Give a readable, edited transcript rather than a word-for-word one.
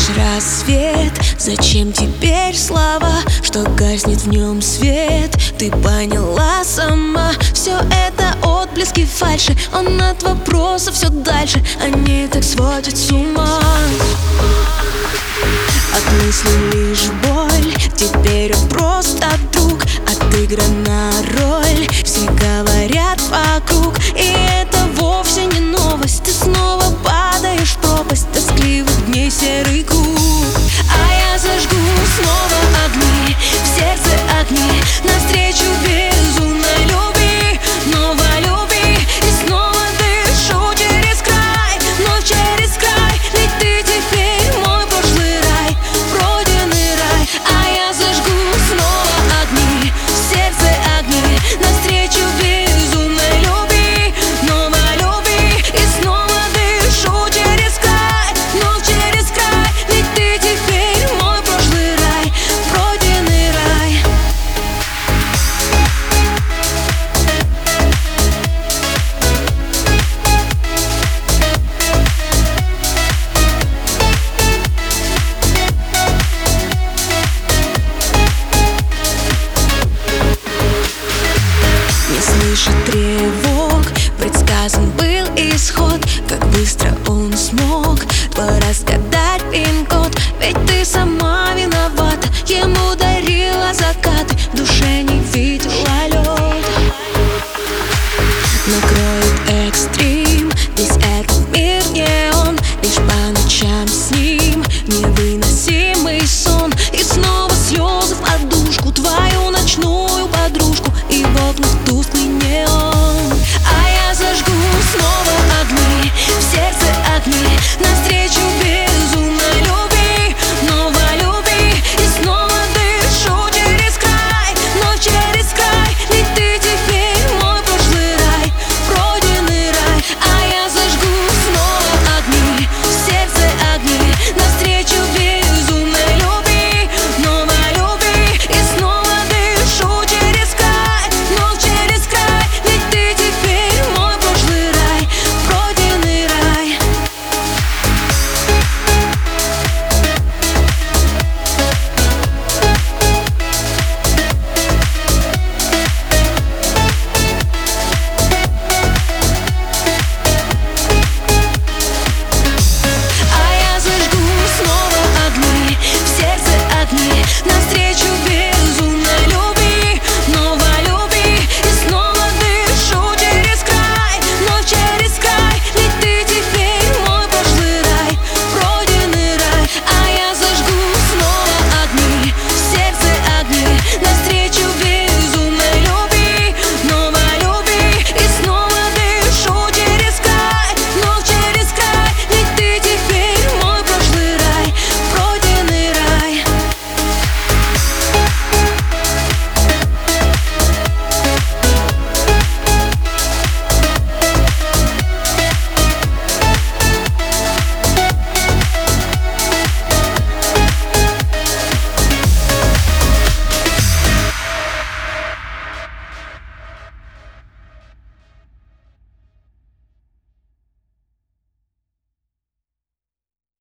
лишь рассвет. Зачем теперь слова, что гаснет в нем свет? Ты поняла сама, все это отблески фальши. Он от вопросов все дальше, они так сводят с ума. От мысли лишь боль, теперь он просто друг. Отыграна роль, все говорят вокруг. И это вовсе не новость, ты снова падаешь в пропасть тоскливых дней серый круг. А я зажгу снова огни, в сердце огни, навстречу безумной любви, новой любви. И снова дышу через край, но через край. Ведь ты теперь мой прошлый рай, пройденный рай. А я зажгу снова огни, в сердце огни, навстречу безумной любви, новой любви. И снова дышу через край, но через край. Ведь ты теперь мой прошлый рай, пройденный рай. Не слышит тревог, предсказан был исход. Как быстро он смог разгадать пин-код? Ведь ты сама виновата, ему дарила закаты, в душе не видела лед. Накроет экстрим, весь